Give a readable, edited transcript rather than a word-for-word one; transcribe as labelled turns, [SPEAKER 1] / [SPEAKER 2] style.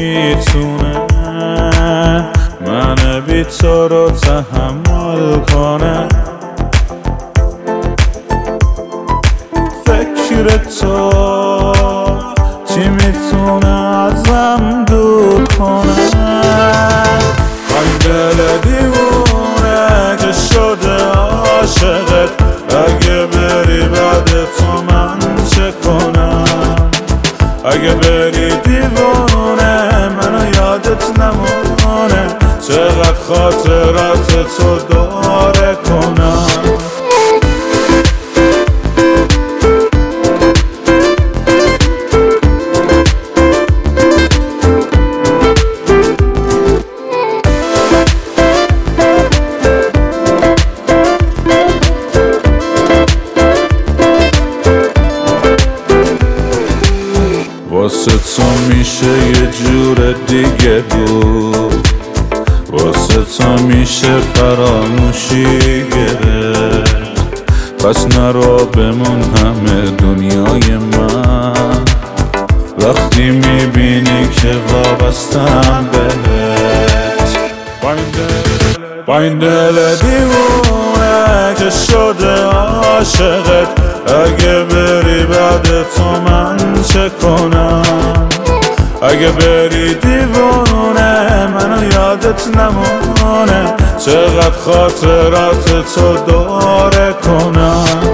[SPEAKER 1] میتونه من بی تو رو تحمل کنه؟ فکر تو چی میتونه ازم دور کنه؟ من دل دیوونه که شده عاشقت، اگه بری بعد تو من چه کنم؟ اگه بری دیوونه منو یادت نمونه، چقدر خاطرات تو داره کنم. واسه تو میشه یه جور دیگه بود، واسه تو میشه فراموشی گرفت. پس نرو بمون همه دنیای من، وقتی میبینی که وابستم بهت. با این دل دیوونه که شده عاشقت، اگه بری بعد تو من چه کنم؟ اگه بری دیوونه منو یادت نمونه، چقدر خاطرات تو داره کنم.